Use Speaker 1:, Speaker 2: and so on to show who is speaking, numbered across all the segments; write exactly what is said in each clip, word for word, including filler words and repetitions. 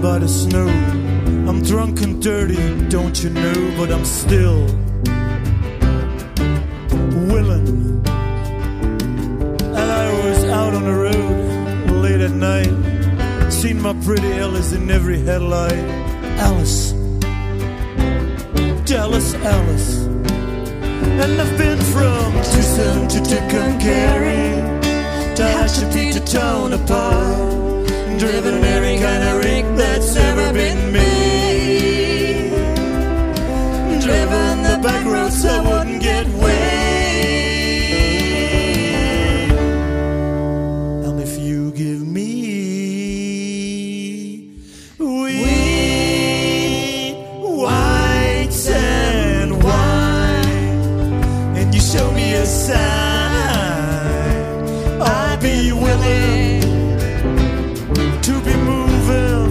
Speaker 1: by the snow. I'm drunk and dirty, don't you know, but I'm still willing. And I was out on the road late at night, seen my pretty Alice in every headlight. Alice, Dallas Alice. And I've been from Tucson to Tucumcari, Tehachapi to Tonopah, driven every kind of rig that's ever been made, driven the back roads so I wouldn't get weighed. And if you give me wheat, whites and wine, and you show me a sign, I'll be willing to be moving.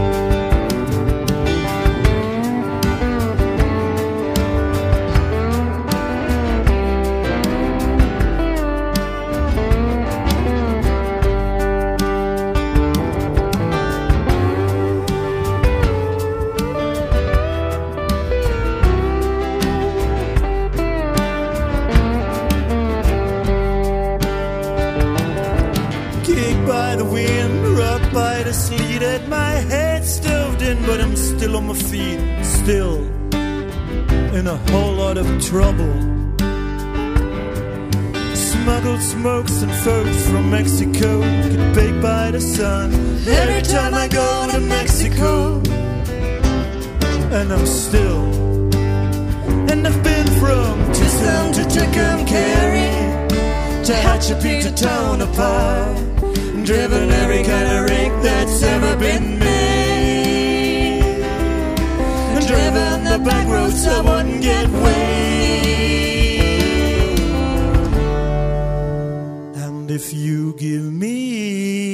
Speaker 1: Kicked by the wind, rocked by the sleet, at my head stoved in, but I'm still on my feet, still in a whole lot of trouble. Smuggled smokes and folks from Mexico, get baked by the sun every time I go to Mexico. And I'm still, and I've been from Tucson to Tucumcari, Tehachapi to Tonopah, driven every kind of rig that's ever been made, and driven the back roads so I wouldn't get weighed. And if you give me